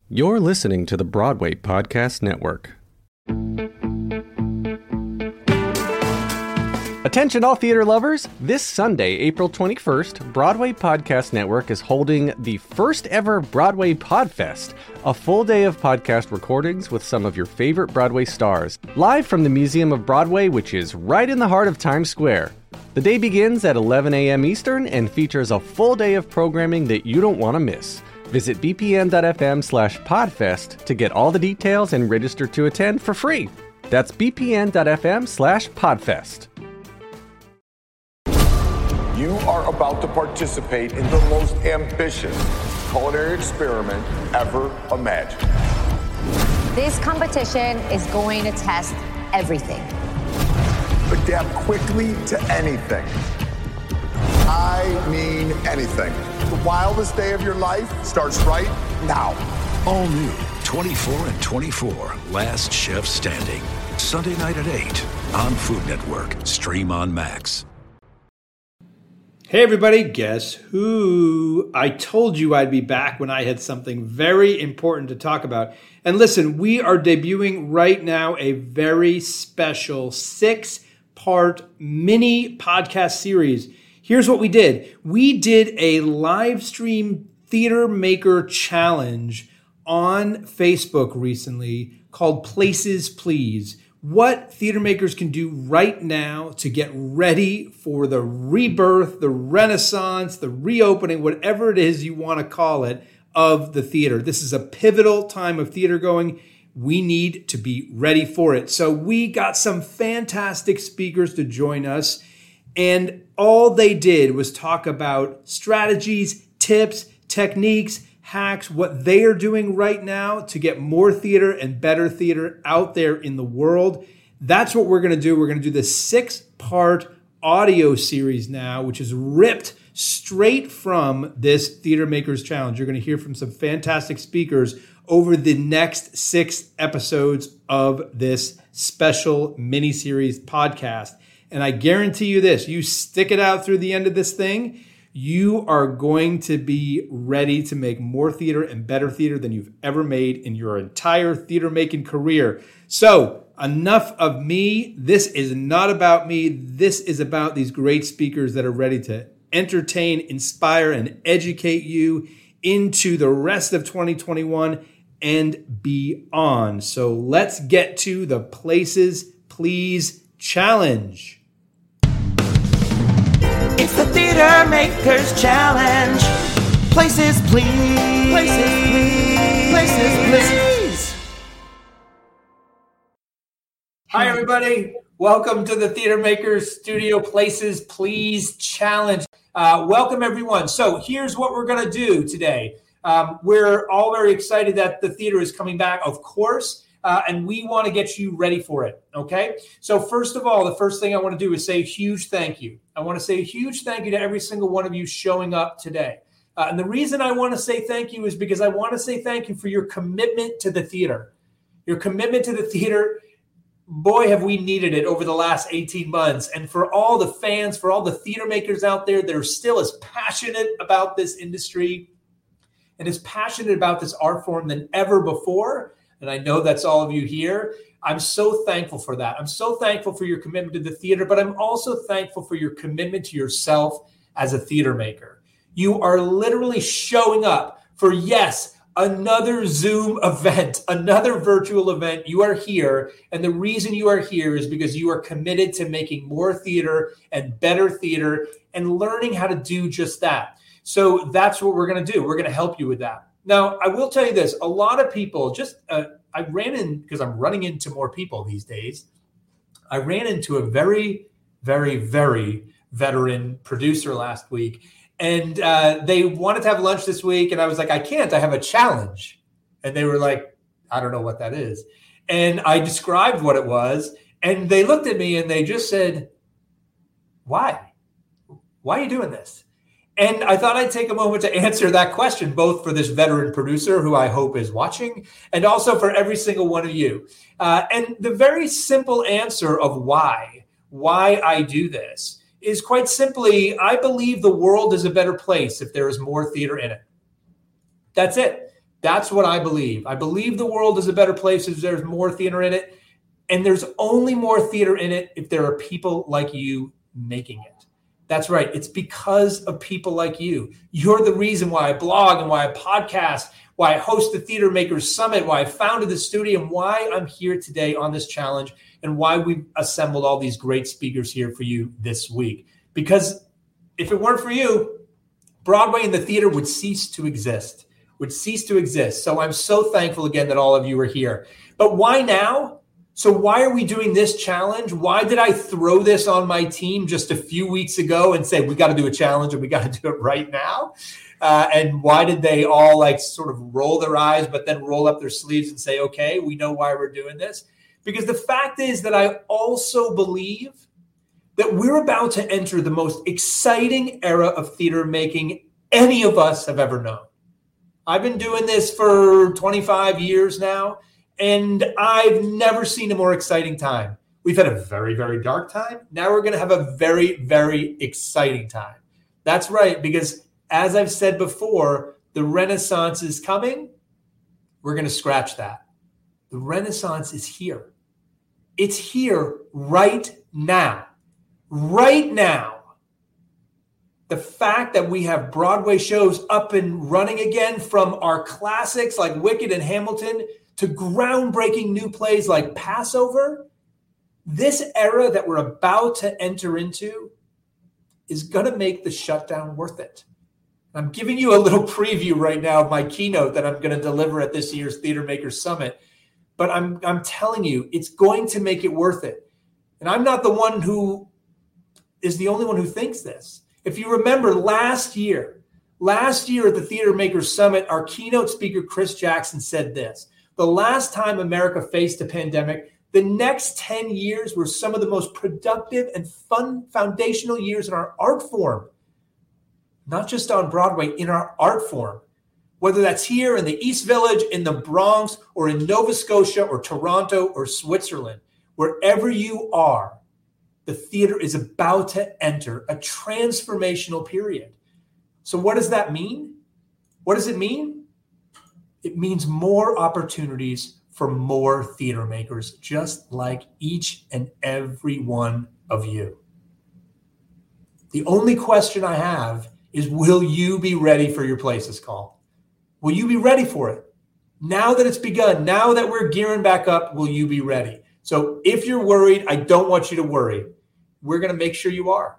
You're listening to the Broadway Podcast Network. Attention all theater lovers! This Sunday, April 21st, Broadway Podcast Network is holding the first ever Broadway Podfest, a full day of podcast recordings with some of your favorite Broadway stars, live from the Museum of Broadway, which is right in the heart of Times Square. The day begins at 11 a.m. Eastern and features a full day of programming that you don't want to miss. Visit bpn.fm/podfest to get all the details and register to attend for free. That's bpn.fm/podfest. You are about to participate in the most ambitious culinary experiment ever imagined. This competition is going to test everything. Adapt quickly to anything. I mean anything. The wildest day of your life starts right now. All new 24 and 24, Last Chef Standing. Sunday night at 8 on Food Network. Stream on Max. Hey everybody, guess who? I told you I'd be back when I had something very important to talk about. And listen, we are debuting right now a very special 6-part mini podcast series. Here's what we did. We did a live stream theater maker challenge on Facebook recently called Places Please. What theater makers can do right now to get ready for the rebirth, the renaissance, the reopening, whatever it is you want to call it, of the theater. This is a pivotal time of theater going. We need to be ready for it. So we got some fantastic speakers to join us. And all they did was talk about strategies, tips, techniques, hacks, what they are doing right now to get more theater and better theater out there in the world. That's what we're going to do. We're going to do the 6-part audio series now, which is ripped straight from this Theater Makers Challenge. You're going to hear from some fantastic speakers over the next 6 episodes of this special mini-series podcast. And I guarantee you this, you stick it out through the end of this thing, you are going to be ready to make more theater and better theater than you've ever made in your entire theater making career. So enough of me. This is not about me. This is about these great speakers that are ready to entertain, inspire, and educate you into the rest of 2021 and beyond. So let's get to the Places Please Challenge. It's the Theater Makers Challenge. Places please. Places please. Places please. Hi, everybody. Welcome to the Theater Makers Studio Places Please Challenge. Welcome, everyone. So here's what we're going to do today. We're all very excited that the theater is coming back, of course. And we want to get you ready for it, okay? So first of all, the first thing I want to do is say a huge thank you. I want to say a huge thank you to every single one of you showing up today. And the reason I want to say thank you is because I want to say thank you for your commitment to the theater. Your commitment to the theater, boy, have we needed it over the last 18 months. And for all the fans, for all the theater makers out there that are still as passionate about this industry and as passionate about this art form than ever before, and I know that's all of you here. I'm so thankful for that. I'm so thankful for your commitment to the theater, but I'm also thankful for your commitment to yourself as a theater maker. You are literally showing up for, yes, another Zoom event, another virtual event. You are here, and the reason you are here is because you are committed to making more theater and better theater and learning how to do just that. So that's what we're going to do. We're going to help you with that. Now, I will tell you this. A lot of people I ran in, because I'm running into more people these days, I ran into a very, very, very veteran producer last week. And they wanted to have lunch this week. And I was like, I can't. I have a challenge. And they were like, I don't know what that is. And I described what it was. And they looked at me and they just said, why? Why are you doing this? And I thought I'd take a moment to answer that question, both for this veteran producer who I hope is watching, and also for every single one of you. And the very simple answer of why I do this is quite simply, I believe the world is a better place if there is more theater in it. That's it. That's what I believe. I believe the world is a better place if there's more theater in it. And there's only more theater in it if there are people like you making it. That's right. It's because of people like you. You're the reason why I blog and why I podcast, why I host the Theater Makers Summit, why I founded the studio, and why I'm here today on this challenge, and why we've assembled all these great speakers here for you this week. Because if it weren't for you, Broadway and the theater would cease to exist. So I'm so thankful again that all of you are here. But why now? So why are we doing this challenge? Why did I throw this on my team just a few weeks ago and say, we got to do a challenge and we got to do it right now? And why did they all like sort of roll their eyes, but then roll up their sleeves and say, okay, we know why we're doing this? Because the fact is that I also believe that we're about to enter the most exciting era of theater making any of us have ever known. I've been doing this for 25 years now, and I've never seen a more exciting time. We've had a very, very dark time. Now we're going to have a very, very exciting time. That's right, because as I've said before, the Renaissance is coming. We're going to scratch that. The Renaissance is here. It's here right now. Right now. The fact that we have Broadway shows up and running again, from our classics like Wicked and Hamilton to groundbreaking new plays like Passover, this era that we're about to enter into is going to make the shutdown worth it. I'm giving you a little preview right now of my keynote that I'm going to deliver at this year's Theater Makers Summit. But I'm telling you, it's going to make it worth it. And I'm not the one who is the only one who thinks this. If you remember last year at the Theater Makers Summit, our keynote speaker, Chris Jackson, said this: the last time America faced a pandemic, the next 10 years were some of the most productive and fun foundational years in our art form. Not just on Broadway, in our art form. Whether that's here in the East Village, in the Bronx, or in Nova Scotia, or Toronto, or Switzerland, wherever you are, the theater is about to enter a transformational period. So what does that mean? What does it mean? It means more opportunities for more theater makers, just like each and every one of you. The only question I have is, will you be ready for your Places Call? Will you be ready for it? Now that it's begun, now that we're gearing back up, will you be ready? So if you're worried, I don't want you to worry. We're going to make sure you are.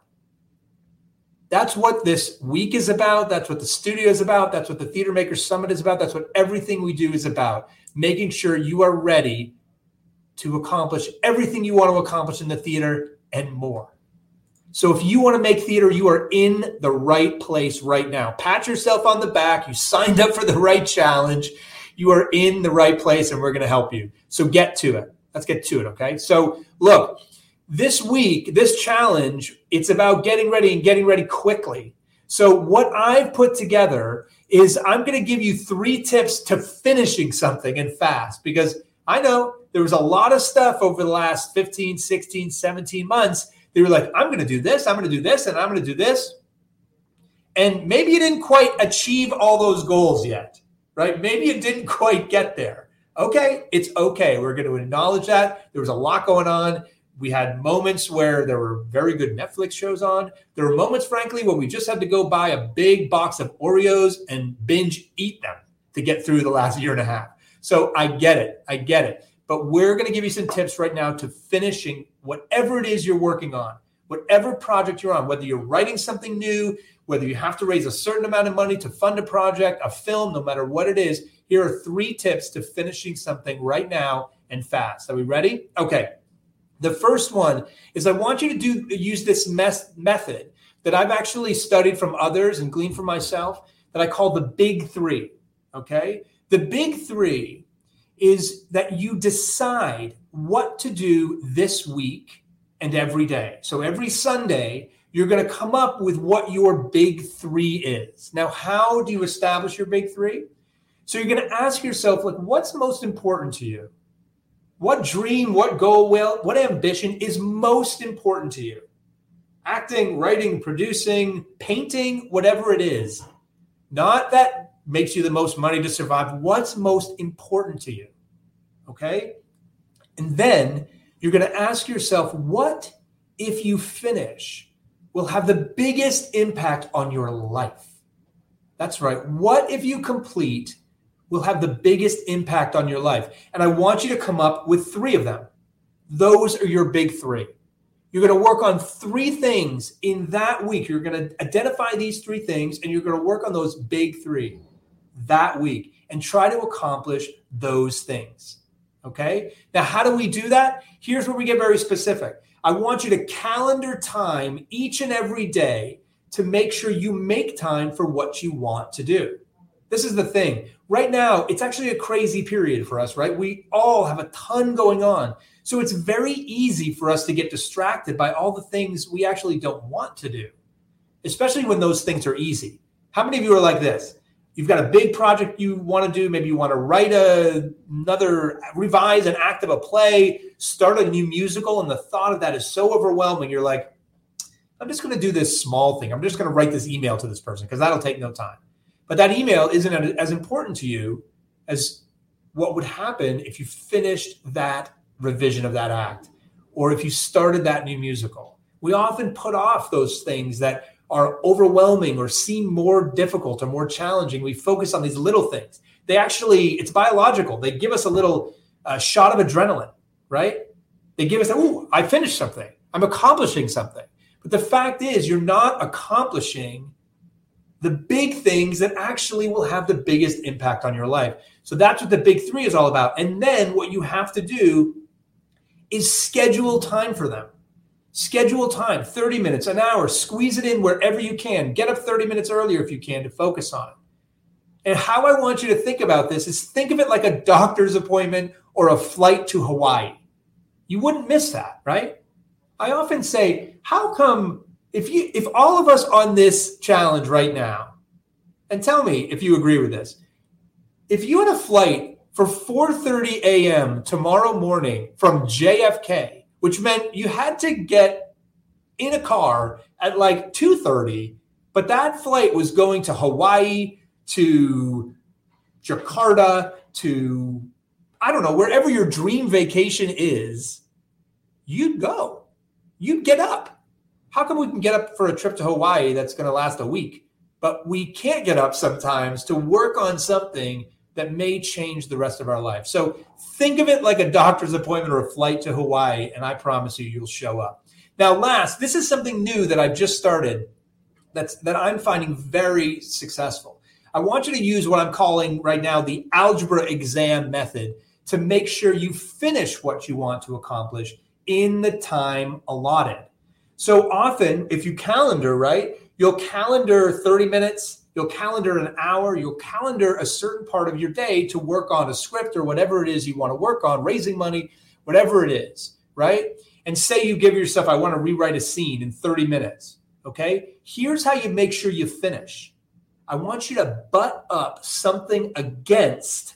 That's what this week is about. That's what the studio is about. That's what the Theater Makers Summit is about. That's what everything we do is about. Making sure you are ready to accomplish everything you want to accomplish in the theater and more. So if you want to make theater, you are in the right place right now. Pat yourself on the back. You signed up for the right challenge. You are in the right place, and we're going to help you. So get to it. Let's get to it, okay? So look, this week, this challenge, it's about getting ready and getting ready quickly. So what I've put together is I'm going to give you 3 tips to finishing something and fast, because I know there was a lot of stuff over the last 15, 16, 17 months. They were like, I'm going to do this, I'm going to do this, and I'm going to do this. And maybe you didn't quite achieve all those goals yet, right? Maybe you didn't quite get there. Okay, it's okay. We're going to acknowledge that. There was a lot going on. We had moments where there were very good Netflix shows on. There were moments, frankly, when we just had to go buy a big box of Oreos and binge eat them to get through the last year and a half. So I get it. But we're going to give you some tips right now to finishing whatever it is you're working on, whatever project you're on, whether you're writing something new, whether you have to raise a certain amount of money to fund a project, a film, no matter what it is. Here are 3 tips to finishing something right now and fast. Are we ready? Okay. The first one is I want you to use this method that I've actually studied from others and gleaned from myself that I call the Big 3. Okay. The Big 3 is that you decide what to do this week and every day. So every Sunday, you're going to come up with what your Big 3 is. Now, how do you establish your Big 3? So you're going to ask yourself, like, what's most important to you? What dream, what goal, what ambition is most important to you? Acting, writing, producing, painting, whatever it is. Not that makes you the most money to survive? What's most important to you? Okay. And then you're going to ask yourself, what if you finish will have the biggest impact on your life? That's right. What if you complete will have the biggest impact on your life? And I want you to come up with 3 of them. Those are your big 3. You're going to work on 3 things in that week. You're going to identify these 3 things, and you're going to work on those big 3 that week and try to accomplish those things. Okay? Now, how do we do that? Here's where we get very specific. I want you to calendar time each and every day to make sure you make time for what you want to do. This is the thing. Right now, it's actually a crazy period for us, right? We all have a ton going on. So it's very easy for us to get distracted by all the things we actually don't want to do, especially when those things are easy. How many of you are like this? You've got a big project you want to do. Maybe you want to write revise an act of a play, start a new musical, and the thought of that is so overwhelming. You're like, I'm just going to do this small thing. I'm just going to write this email to this person because that'll take no time. But that email isn't as important to you as what would happen if you finished that revision of that act or if you started that new musical. We often put off those things that are overwhelming or seem more difficult or more challenging. We focus on these little things. It's biological. They give us a little shot of adrenaline, right? They give us, I finished something. I'm accomplishing something. But the fact is, you're not accomplishing the big things that actually will have the biggest impact on your life. So that's what the big 3 is all about. And then what you have to do is schedule time for them. Schedule time, 30 minutes, an hour, squeeze it in wherever you can. Get up 30 minutes earlier if you can to focus on it. And how I want you to think about this is think of it like a doctor's appointment or a flight to Hawaii. You wouldn't miss that, right? I often say, how come if all of us on this challenge right now, and tell me if you agree with this, if you had a flight for 4:30 a.m. tomorrow morning from JFK, which meant you had to get in a car at like 2:30, but that flight was going to Hawaii, to Jakarta, to, I don't know, wherever your dream vacation is, you'd go. You'd get up. How come we can get up for a trip to Hawaii that's going to last a week, but we can't get up sometimes to work on something that may change the rest of our life? So think of it like a doctor's appointment or a flight to Hawaii, and I promise you'll show up. Now, this is something new that I've just started that I'm finding very successful. I want you to use what I'm calling right now the algebra exam method to make sure you finish what you want to accomplish in the time allotted. So often, if you calendar, right, you'll calendar 30 minutes, you'll calendar an hour, you'll calendar a certain part of your day to work on a script or whatever it is you want to work on, raising money, whatever it is, right? And say you give yourself, I want to rewrite a scene in 30 minutes, okay? Here's how you make sure you finish. I want you to butt up something against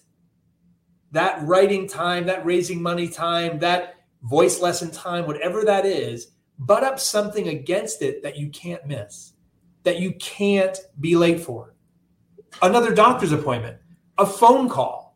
that writing time, that raising money time, that voice lesson time, whatever that is. Butt up something against it that you can't miss, that you can't be late for. Another doctor's appointment, a phone call,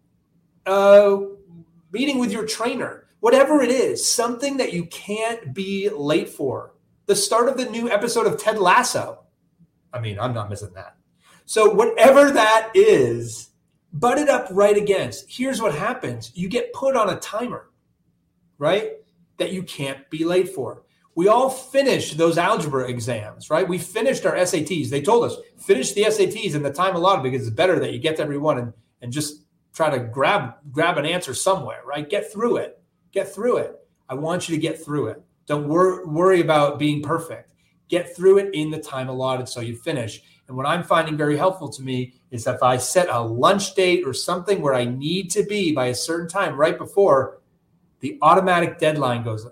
a meeting with your trainer, whatever it is, something that you can't be late for. The start of the new episode of Ted Lasso. I mean, I'm not missing that. So whatever that is, butt it up right against. Here's what happens. You get put on a timer, right, that you can't be late for. We all finished those algebra exams, right? We finished our SATs. They told us, finish the SATs in the time allotted because it's better that you get to every one and just try to grab an answer somewhere, right? Get through it. Get through it. I want you to get through it. Don't worry about being perfect. Get through it in the time allotted so you finish. And what I'm finding very helpful to me is if I set a lunch date or something where I need to be by a certain time right before, the automatic deadline goes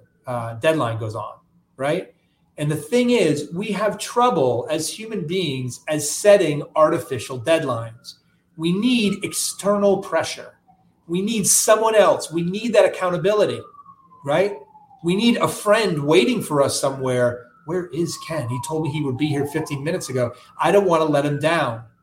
on. Right? And the thing is, we have trouble as human beings as setting artificial deadlines. We need external pressure. We need someone else. We need that accountability, right? We need a friend waiting for us somewhere. Where is Ken? He told me he would be here 15 minutes ago. I don't want to let him down.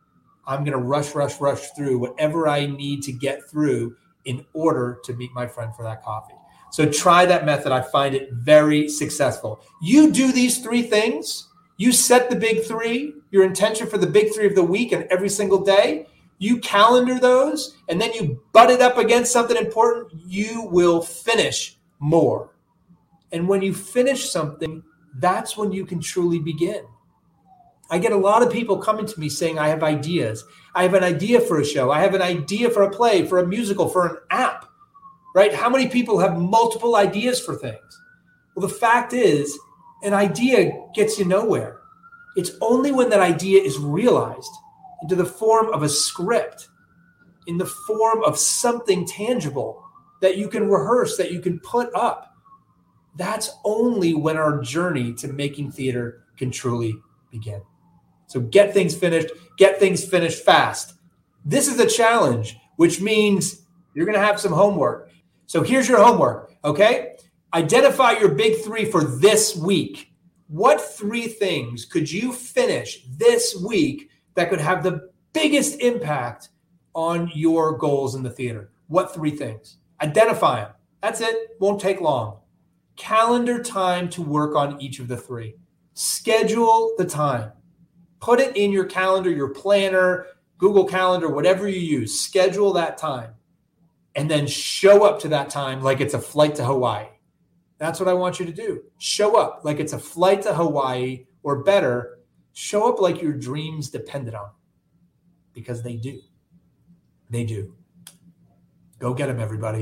I'm going to rush through whatever I need to get through in order to meet my friend for that coffee. So try that method. I find it very successful. You do these 3 things. You set the big 3, your intention for the big 3 of the week and every single day. You calendar those, and then you butt it up against something important. You will finish more. And when you finish something, that's when you can truly begin. I get a lot of people coming to me saying, I have ideas. I have an idea for a show. I have an idea for a play, for a musical, for an app, right? How many people have multiple ideas for things? Well, the fact is, an idea gets you nowhere. It's only when that idea is realized into the form of a script, in the form of something tangible that you can rehearse, that you can put up. That's only when our journey to making theater can truly begin. So get things finished fast. This is a challenge, which means you're going to have some homework. So here's your homework, okay? Identify your big 3 for this week. What 3 things could you finish this week that could have the biggest impact on your goals in the theater? What 3 things? Identify them. That's it. Won't take long. Calendar time to work on each of the 3. Schedule the time. Put it in your calendar, your planner, Google Calendar, whatever you use. Schedule that time. And then show up to that time like it's a flight to Hawaii. That's what I want you to do. Show up like it's a flight to Hawaii, or better, show up like your dreams depended on it. Because they do. They do. Go get them, everybody.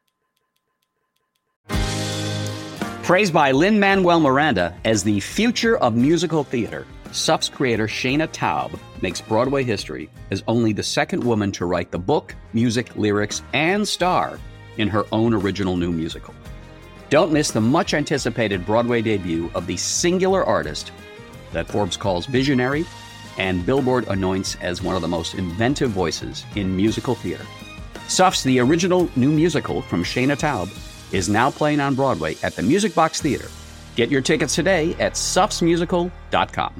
Praised by Lin-Manuel Miranda as the future of musical theater, SUF's creator Shana Taub makes Broadway history as only the second woman to write the book, music, lyrics, and star in her own original new musical. Don't miss the much-anticipated Broadway debut of the singular artist that Forbes calls visionary and Billboard anoints as one of the most inventive voices in musical theater. SUF's The Original New Musical from Shana Taub is now playing on Broadway at the Music Box Theater. Get your tickets today at sufsmusical.com.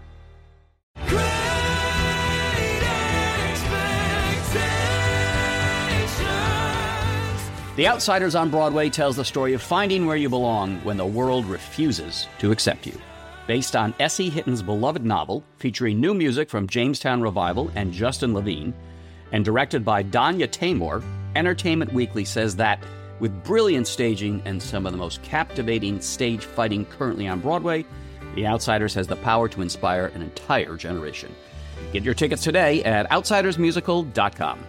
The Outsiders on Broadway tells the story of finding where you belong when the world refuses to accept you. Based on S.E. Hitton's beloved novel, featuring new music from Jamestown Revival and Justin Levine, and directed by Danya Taymor, Entertainment Weekly says that with brilliant staging and some of the most captivating stage fighting currently on Broadway, The Outsiders has the power to inspire an entire generation. Get your tickets today at outsidersmusical.com.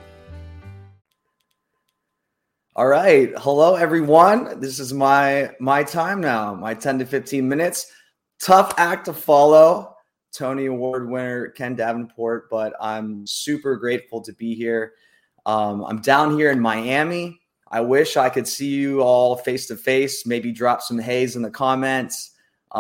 All right. Hello, everyone. This is my time now, my 10 to 15 minutes. Tough act to follow, Tony Award winner Ken Davenport, but I'm super grateful to be here. I'm down here in Miami. I wish I could see you all face to face, maybe drop some haze in the comments,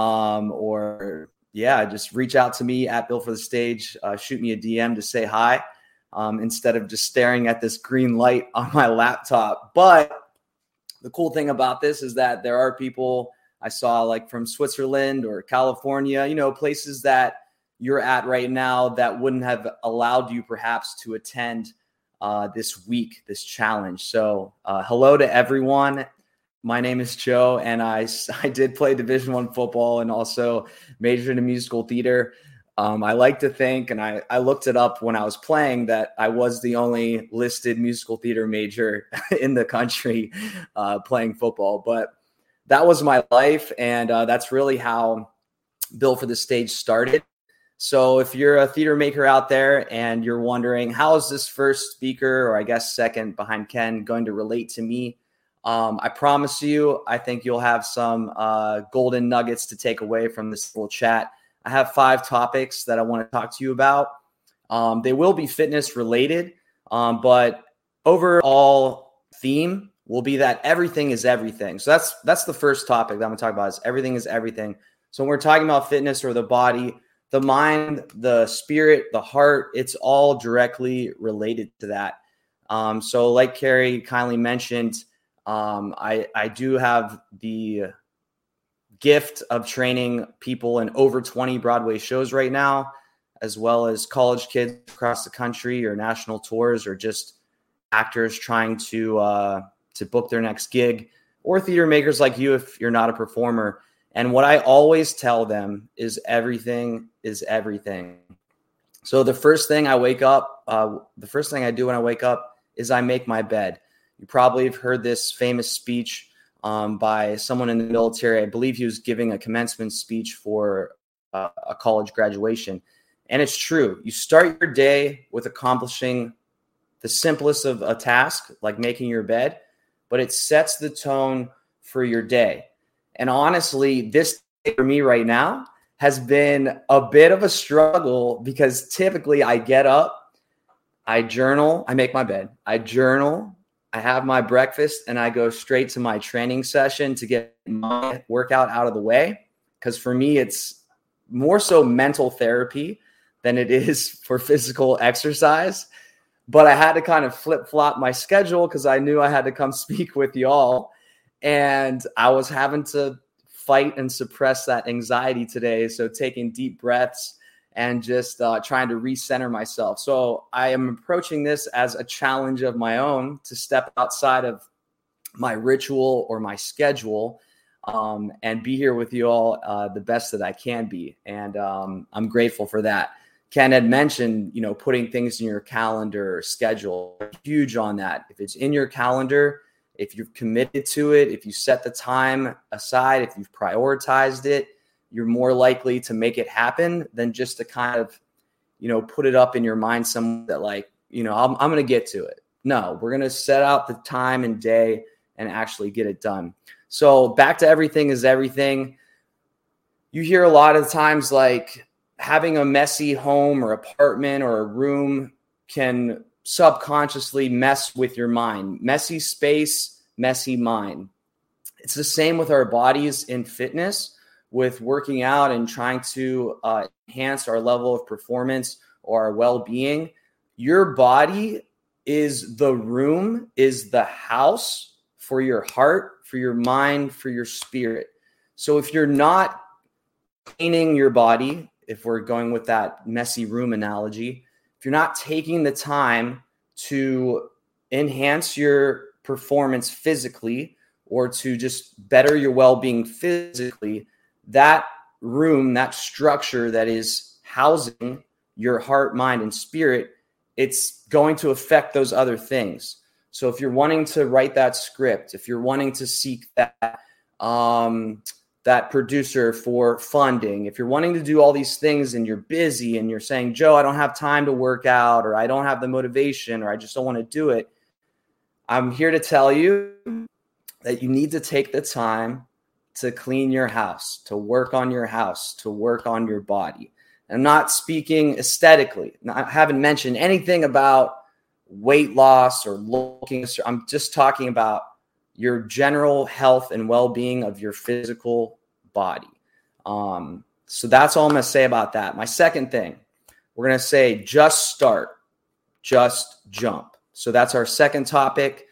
just reach out to me at Bill for the Stage, shoot me a DM to say hi, instead of just staring at this green light on my laptop. But the cool thing about this is that there are people I saw like from Switzerland or California, places that you're at right now that wouldn't have allowed you perhaps to attend this week, this challenge. So hello to everyone. My name is Joe, and I did play Division I football and also majored in musical theater. I like to think, and I looked it up when I was playing, that I was the only listed musical theater major in the country playing football. But that was my life, and that's really how Bill for the Stage started. So if you're a theater maker out there and you're wondering, how is this first speaker, or I guess second behind Ken, going to relate to me? I promise you, I think you'll have some golden nuggets to take away from this little chat. I have 5 topics that I want to talk to you about. They will be fitness related, but overall theme will be that everything is everything. So that's the first topic that I'm going to talk about, is everything is everything. So when we're talking about fitness or the body, the mind, the spirit, the heart, it's all directly related to that. So like Carrie kindly mentioned, I do have the gift of training people in over 20 Broadway shows right now. as well as college kids across the country or national tours or just actors trying to book their next gig, or theater makers like you if you're not a performer. And what I always tell them is everything is everything. So the first thing I do when I wake up is I make my bed. You probably have heard this famous speech by someone in the military. I believe he was giving a commencement speech for a college graduation. And it's true. You start your day with accomplishing the simplest of a task, like making your bed, but it sets the tone for your day. And honestly, this day for me right now has been a bit of a struggle because typically I get up, I journal, I make my bed, I journal, I have my breakfast, and I go straight to my training session to get my workout out of the way. Because for me, it's more so mental therapy than it is for physical exercise. But I had to kind of flip-flop my schedule because I knew I had to come speak with y'all. And I was having to fight and suppress that anxiety today. So taking deep breaths and just trying to recenter myself. So I am approaching this as a challenge of my own to step outside of my ritual or my schedule and be here with you all the best that I can be. And I'm grateful for that. Ken had mentioned, putting things in your calendar or schedule. Huge on that. If it's in your calendar, if you're committed to it, if you set the time aside, if you've prioritized it, you're more likely to make it happen than just to kind of, put it up in your mind somewhere that I'm going to get to it. No, we're going to set out the time and day and actually get it done. So back to everything is everything. You hear a lot of times like having a messy home or apartment or a room can subconsciously mess with your mind. Messy space, messy mind. It's the same with our bodies in fitness, with working out and trying to enhance our level of performance or our well-being. Your body is the room, is the house for your heart, for your mind, for your spirit. So if you're not cleaning your body, if we're going with that messy room analogy, if you're not taking the time to enhance your performance physically or to just better your well-being physically, that room, that structure that is housing your heart, mind, and spirit, it's going to affect those other things. So if you're wanting to write that script, if you're wanting to seek that producer for funding, if you're wanting to do all these things and you're busy and you're saying, Joe, I don't have time to work out, or I don't have the motivation, or I just don't want to do it, I'm here to tell you that you need to take the time to clean your house, to work on your house, to work on your body. I'm not speaking aesthetically. I haven't mentioned anything about weight loss or looking. I'm just talking about your general health and well-being of your physical body. So that's all I'm going to say about that. My second thing, we're going to say just start, just jump. So that's our second topic.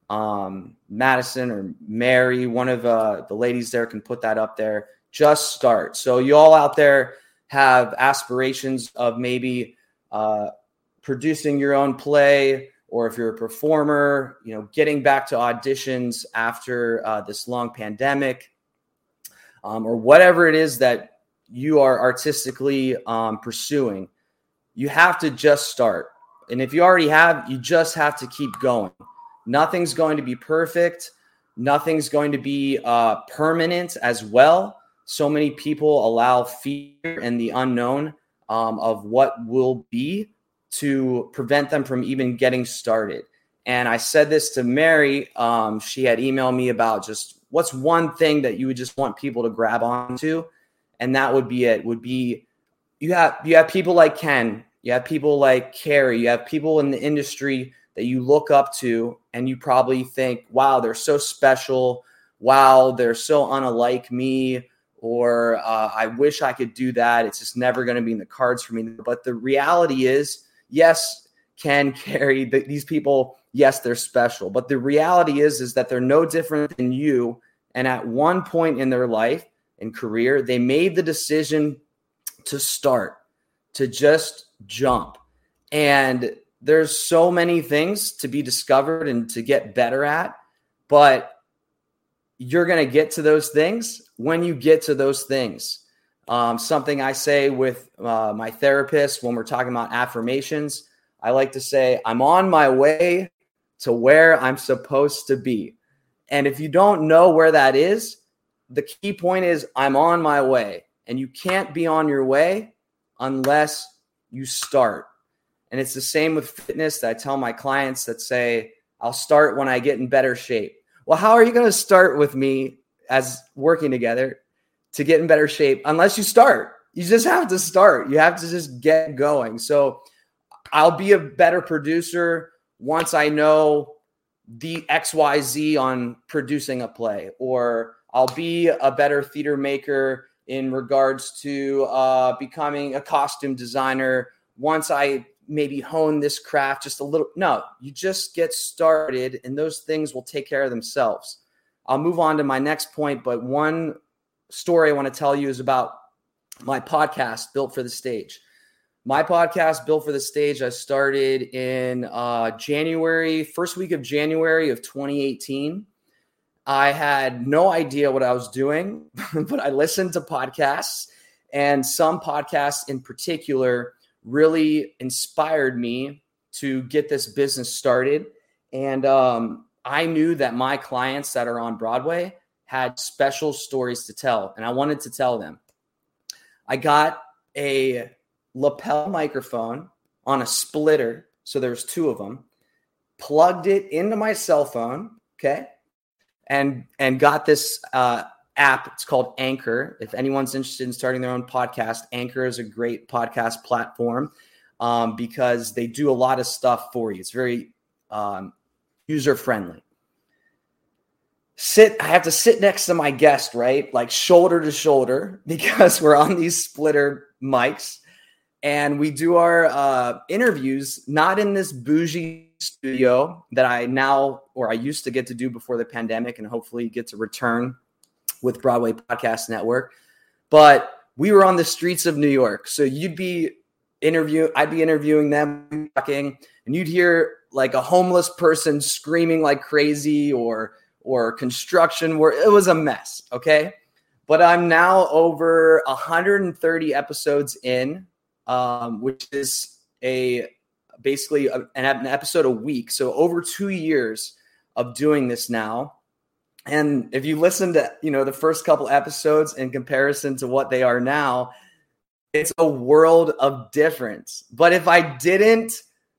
Madison or Mary, one of the ladies there can put that up there. Just start. So you all out there have aspirations of maybe producing your own play, or if you're a performer, getting back to auditions after this long pandemic, or whatever it is that you are artistically pursuing, you have to just start. And if you already have, you just have to keep going. Nothing's going to be perfect. Nothing's going to be permanent as well. So many people allow fear and the unknown of what will be to prevent them from even getting started. And I said this to Mary. She had emailed me about just what's one thing that you would just want people to grab onto. And that would be it. Would be you have people like Ken, you have people like Carrie, you have people in the industry that you look up to and you probably think, wow, they're so special. Wow, they're so unlike me. Or I wish I could do that. It's just never going to be in the cards for me. But the reality is, yes, Ken, Carrie, these people, yes, they're special. But the reality is that they're no different than you. And at one point in their life and career, they made the decision to start. to just jump. And there's so many things to be discovered and to get better at, but you're going to get to those things when you get to those things. Something I say with my therapist when we're talking about affirmations, I like to say, I'm on my way to where I'm supposed to be. And if you don't know where that is, the key point is I'm on my way. And you can't be on your way unless you start. And it's the same with fitness that I tell my clients that say, I'll start when I get in better shape. Well, how are you going to start with me as working together to get in better shape unless you start? You just have to start. You have to just get going. So I'll be a better producer once I know the XYZ on producing a play, or I'll be a better theater maker in regards to becoming a costume designer once I maybe hone this craft just a little. No, you just get started and those things will take care of themselves. I'll move on to my next point, but one story I want to tell you is about my podcast, Built for the Stage. My podcast, Built for the Stage, I started in first week of January of 2018. I had no idea what I was doing, but I listened to podcasts, and some podcasts in particular really inspired me to get this business started. And I knew that my clients that are on Broadway had special stories to tell, and I wanted to tell them. I got a lapel microphone on a splitter, so there's two of them, plugged it into my cell phone, okay, and got this app. It's called Anchor. If anyone's interested in starting their own podcast, Anchor is a great podcast platform because they do a lot of stuff for you. It's very user-friendly. I have to sit next to my guest, right? Like shoulder to shoulder, because we're on these splitter mics. And we do our interviews, not in this bougie studio that I used to get to do before the pandemic and hopefully get to return with Broadway Podcast Network. But we were on the streets of New York. So I'd be interviewing them, talking, and you'd hear like a homeless person screaming like crazy or construction where it was a mess. Okay. But I'm now over 130 episodes in, which is basically an episode a week. So over 2 years of doing this now. And if you listen to, the first couple episodes in comparison to what they are now, it's a world of difference. But if I didn't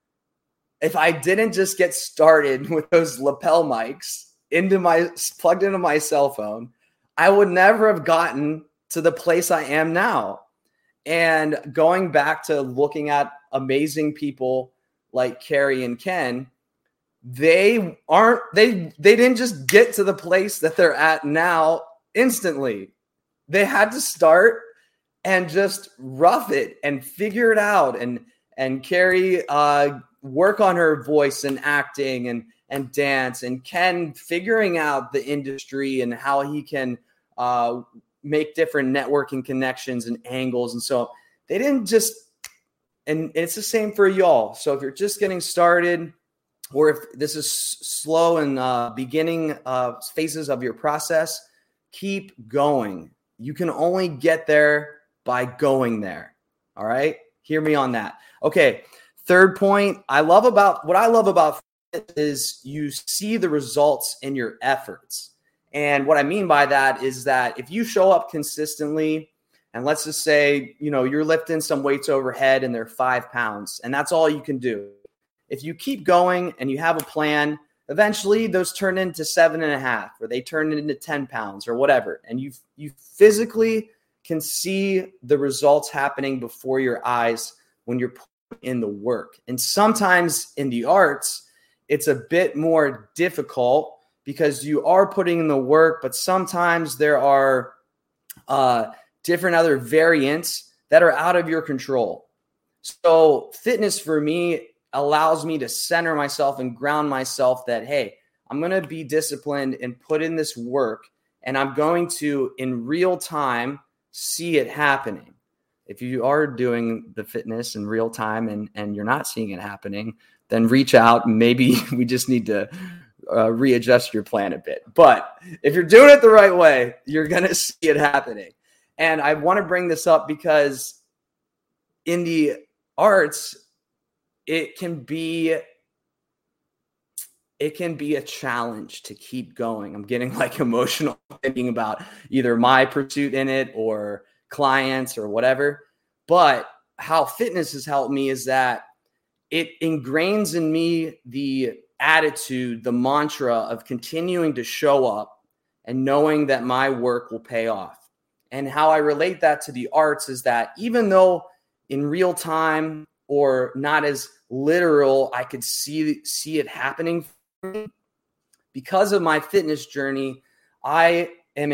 just get started with those lapel mics plugged into my cell phone, I would never have gotten to the place I am now. And going back to looking at amazing people like Carrie and Ken, they didn't just get to the place that they're at now instantly. They had to start and just rough it and figure it out. And Carrie work on her voice and acting and dance, and Ken figuring out the industry and how he can make different networking connections and angles. And so they didn't just, and it's the same for y'all. So if you're just getting started, or if this is slow in beginning phases of your process, keep going. You can only get there by going there. All right. Hear me on that. Okay. Third point, what I love about is you see the results in your efforts. And what I mean by that is that if you show up consistently, and let's just say, you're lifting some weights overhead and they're 5 pounds, and that's all you can do. If you keep going and you have a plan, eventually those turn into 7.5, or they turn into 10 pounds or whatever. And you physically can see the results happening before your eyes when you're putting in the work. And sometimes in the arts, it's a bit more difficult because you are putting in the work, but sometimes there are different other variants that are out of your control. So fitness for me allows me to center myself and ground myself that, hey, I'm going to be disciplined and put in this work, and I'm going to, in real time, see it happening. if you are doing the fitness in real time and you're not seeing it happening, then reach out. Maybe we just need to readjust your plan a bit. But if you're doing it the right way, you're going to see it happening. And I want to bring this up because in the arts, it can be a challenge to keep going. I'm getting like emotional thinking about either my pursuit in it or clients or whatever. But how fitness has helped me is that it ingrains in me the attitude, the mantra of continuing to show up and knowing that my work will pay off. And how I relate that to the arts is that even though in real time or not as literal, I could see it happening for me, because of my fitness journey, I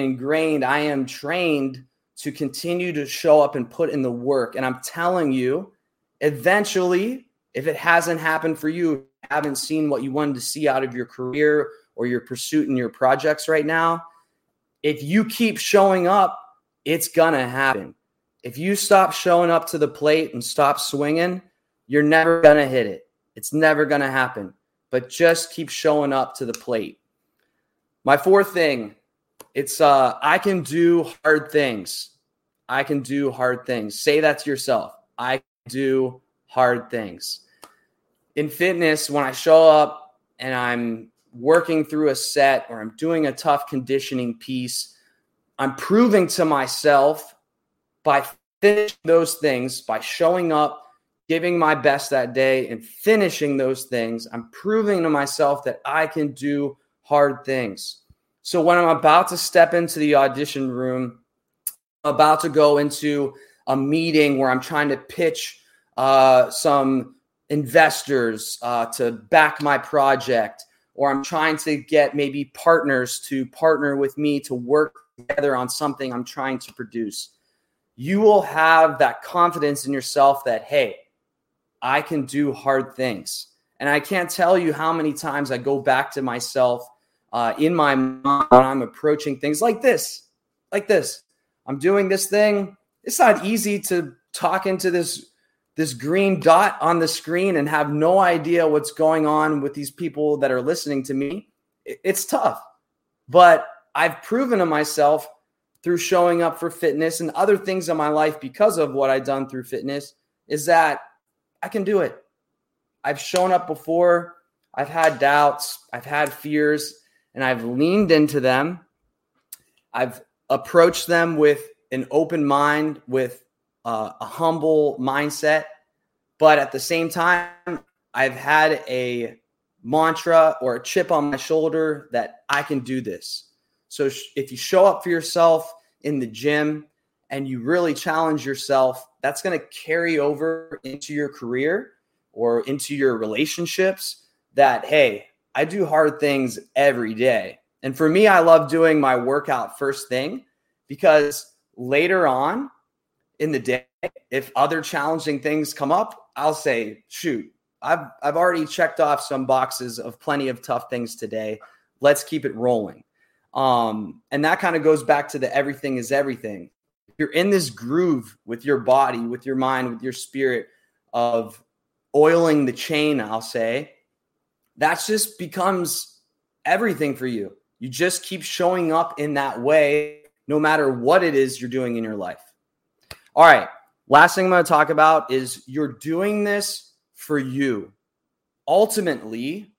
am trained to continue to show up and put in the work. And I'm telling you, eventually, if it hasn't happened for you, haven't seen what you wanted to see out of your career or your pursuit in your projects right now, if you keep showing up, it's going to happen. If you stop showing up to the plate and stop swinging, you're never going to hit it. It's never going to happen. But just keep showing up to the plate. My fourth thing, it's I can do hard things. I can do hard things. Say that to yourself. I can do hard things. In fitness, when I show up and I'm working through a set or I'm doing a tough conditioning piece, I'm proving to myself by finishing those things, by showing up, giving my best that day and finishing those things, I'm proving to myself that I can do hard things. So when I'm about to step into the audition room, I'm about to go into a meeting where I'm trying to pitch some investors to back my project, or I'm trying to get maybe partners to partner with me to work together on something I'm trying to produce, you will have that confidence in yourself that, hey, I can do hard things. And I can't tell you how many times I go back to myself in my mind when I'm approaching things like this. I'm doing this thing. It's not easy to talk into this green dot on the screen and have no idea what's going on with these people that are listening to me. It's tough. But I've proven to myself through showing up for fitness and other things in my life because of what I've done through fitness is that I can do it. I've shown up before. I've had doubts. I've had fears, and I've leaned into them. I've approached them with an open mind, with a humble mindset. But at the same time, I've had a mantra or a chip on my shoulder that I can do this. So if you show up for yourself in the gym and you really challenge yourself, that's going to carry over into your career or into your relationships that, hey, I do hard things every day. And for me, I love doing my workout first thing because later on in the day, if other challenging things come up, I'll say, shoot, I've already checked off some boxes of plenty of tough things today. Let's keep it rolling. And that kind of goes back to the everything is everything. You're in this groove with your body, with your mind, with your spirit of oiling the chain, I'll say, that just becomes everything for you. You just keep showing up in that way, no matter what it is you're doing in your life. All right. Last thing I'm going to talk about is you're doing this for you. Ultimately,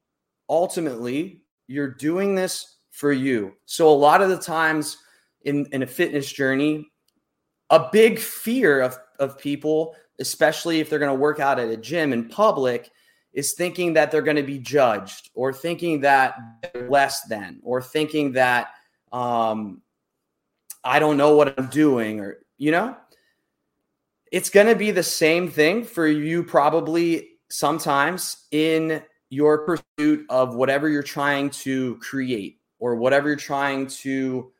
you're doing this for you. So a lot of the times in a fitness journey, a big fear of people, especially if they're going to work out at a gym in public, is thinking that they're going to be judged or thinking that they're less than or thinking that I don't know what I'm doing or, it's going to be the same thing for you probably sometimes in your pursuit of whatever you're trying to create or whatever you're trying to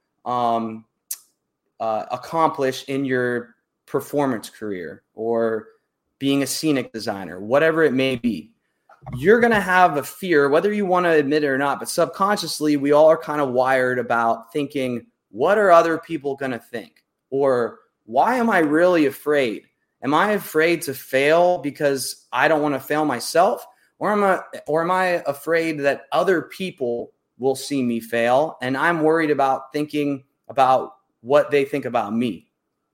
accomplish in your performance career or being a scenic designer, whatever it may be. You're going to have a fear, whether you want to admit it or not, but subconsciously, we all are kind of wired about thinking, what are other people going to think? Or why am I really afraid? Am I afraid to fail because I don't want to fail myself? Or am I afraid that other people will see me fail and I'm worried about thinking about what they think about me?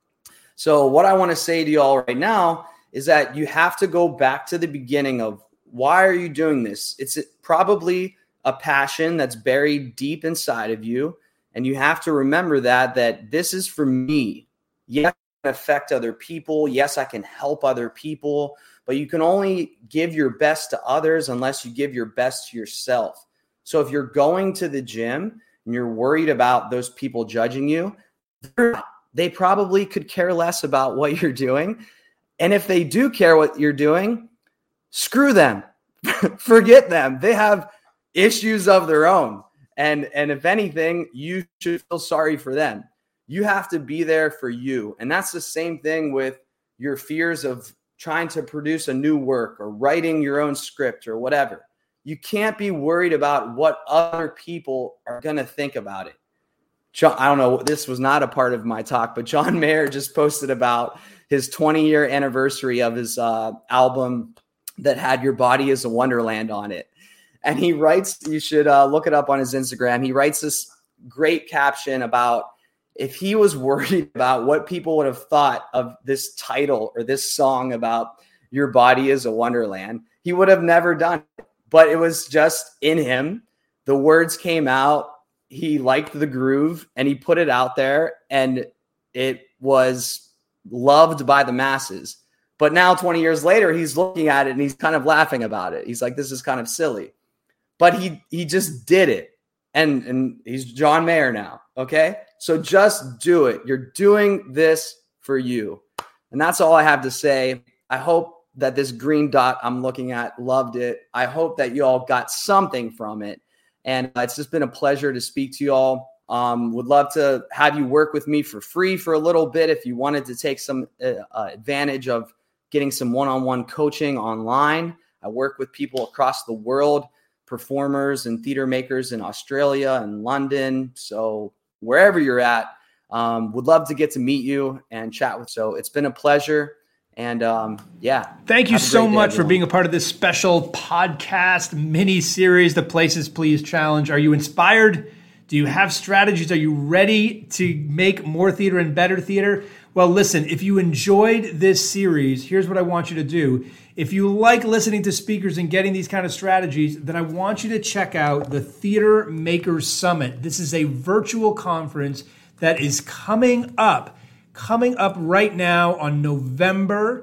So what I want to say to y'all right now is that you have to go back to the beginning of why are you doing this? It's probably a passion that's buried deep inside of you. And you have to remember that this is for me. Yes, I can affect other people. Yes, I can help other people. But you can only give your best to others unless you give your best to yourself. So if you're going to the gym and you're worried about those people judging you, they probably could care less about what you're doing. And if they do care what you're doing, screw them. Forget them. They have issues of their own. And if anything, you should feel sorry for them. You have to be there for you. And that's the same thing with your fears of trying to produce a new work or writing your own script or whatever. You can't be worried about what other people are going to think about it. I don't know, this was not a part of my talk, but John Mayer just posted about his 20-year anniversary of his album that had Your Body is a Wonderland on it. And he writes, you should look it up on his Instagram. He writes this great caption about if he was worried about what people would have thought of this title or this song about Your Body is a Wonderland, he would have never done it. But it was just in him. The words came out. He liked the groove and he put it out there and it was loved by the masses. But now 20 years later, he's looking at it and he's kind of laughing about it. He's like, this is kind of silly. But he just did it. And he's John Mayer now. Okay. So just do it. You're doing this for you. And that's all I have to say. I hope that this green dot I'm looking at loved it. I hope that you all got something from it. And it's just been a pleasure to speak to you all. Would love to have you work with me for free for a little bit if you wanted to take some advantage of getting some one-on-one coaching online. I work with people across the world, performers and theater makers in Australia and London. So wherever you're at, would love to get to meet you and chat with. So it's been a pleasure. And yeah. Thank you so much for being a part of this special podcast mini series, the Places Please Challenge. Are you inspired? Do you have strategies? Are you ready to make more theater and better theater? Well, listen, if you enjoyed this series, here's what I want you to do. If you like listening to speakers and getting these kind of strategies, then I want you to check out the Theater Makers Summit. This is a virtual conference that is coming up right now on November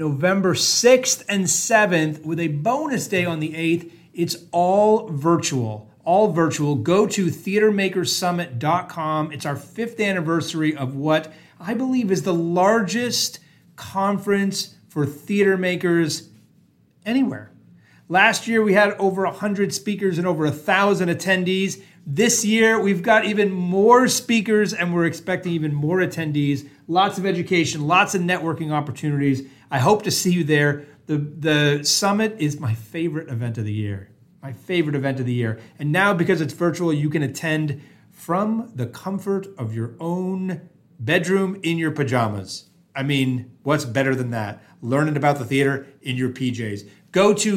6th and 7th with a bonus day on the 8th. It's all virtual. Go to theatermakersummit.com. It's our 5th anniversary of what I believe is the largest conference for theater makers anywhere. Last year, we had over 100 speakers and over 1,000 attendees. This year, we've got even more speakers and we're expecting even more attendees. Lots of education, lots of networking opportunities. I hope to see you there. The summit is my favorite event of the year. And now, because it's virtual, you can attend from the comfort of your own bedroom in your pajamas. I mean, what's better than that? Learning about the theater in your PJs. Go to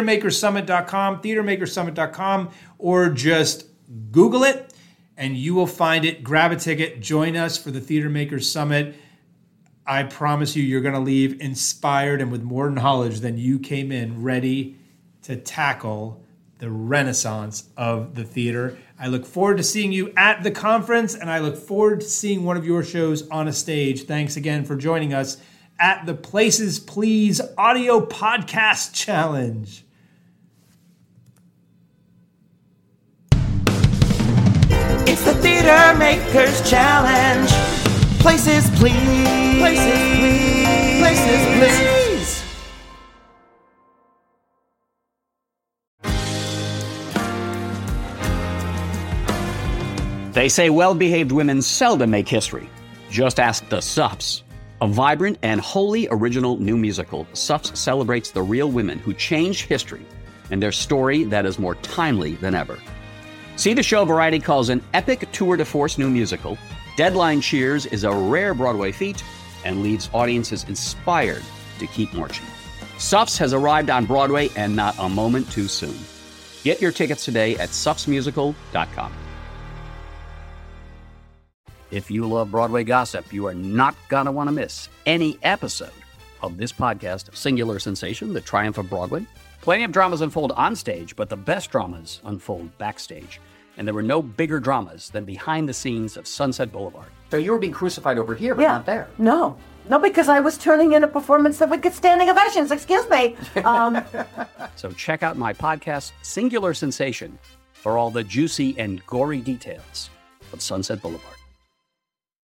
theatermakersummit.com, or just Google it and you will find it. Grab a ticket. Join us for the Theater Makers Summit. I promise you're going to leave inspired and with more knowledge than you came in, ready to tackle the renaissance of the theater. I look forward to seeing you at the conference, and I look forward to seeing one of your shows on a stage. Thanks again for joining us at the Places Please Audio Podcast Challenge. It's the Theater Makers Challenge. Places please. Places please. Places please. They say well-behaved women seldom make history. Just ask the Suffs. A vibrant and wholly original new musical, Suffs celebrates the real women who changed history and their story that is more timely than ever. See the show Variety calls an epic tour de force new musical. Deadline Cheers is a rare Broadway feat, and leaves audiences inspired to keep marching. Suffs has arrived on Broadway, and not a moment too soon. Get your tickets today at suffsmusical.com. If you love Broadway gossip, you are not going to want to miss any episode of this podcast, Singular Sensation, The Triumph of Broadway. Plenty of dramas unfold on stage, but the best dramas unfold backstage. And there were no bigger dramas than behind the scenes of Sunset Boulevard. So you were being crucified over here, but not there. No, because I was turning in a performance that would get standing ovations. Excuse me. So check out my podcast, Singular Sensation, for all the juicy and gory details of Sunset Boulevard.